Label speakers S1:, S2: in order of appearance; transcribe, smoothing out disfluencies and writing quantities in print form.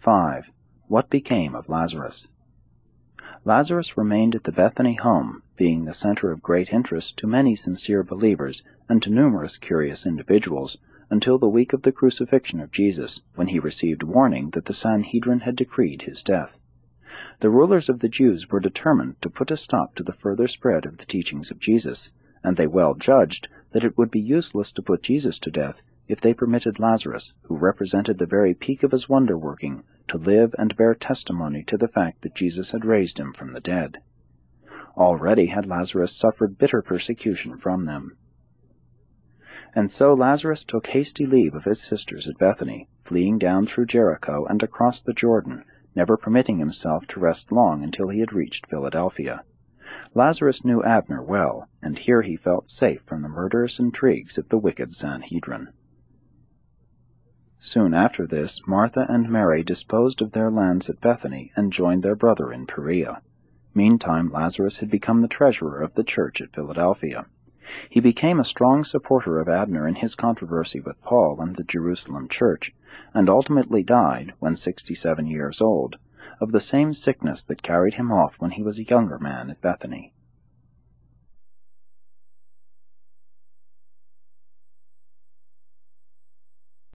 S1: 5. What became of Lazarus? Lazarus remained at the Bethany home, being the center of great interest to many sincere believers and to numerous curious individuals, until the week of the crucifixion of Jesus, when he received warning that the Sanhedrin had decreed his death. The rulers of the Jews were determined to put a stop to the further spread of the teachings of Jesus, and they well judged that it would be useless to put Jesus to death if they permitted Lazarus, who represented the very peak of his wonder-working, to live and bear testimony to the fact that Jesus had raised him from the dead. Already had Lazarus suffered bitter persecution from them. And so Lazarus took hasty leave of his sisters at Bethany, fleeing down through Jericho and across the Jordan, never permitting himself to rest long until he had reached Philadelphia. Lazarus knew Abner well, and here he felt safe from the murderous intrigues of the wicked Sanhedrin. Soon after this, Martha and Mary disposed of their lands at Bethany and joined their brother in Perea. Meantime, Lazarus had become the treasurer of the church at Philadelphia. He became a strong supporter of Abner in his controversy with Paul and the Jerusalem church, and ultimately died, when 67 years old, of the same sickness that carried him off when he was a younger man at Bethany.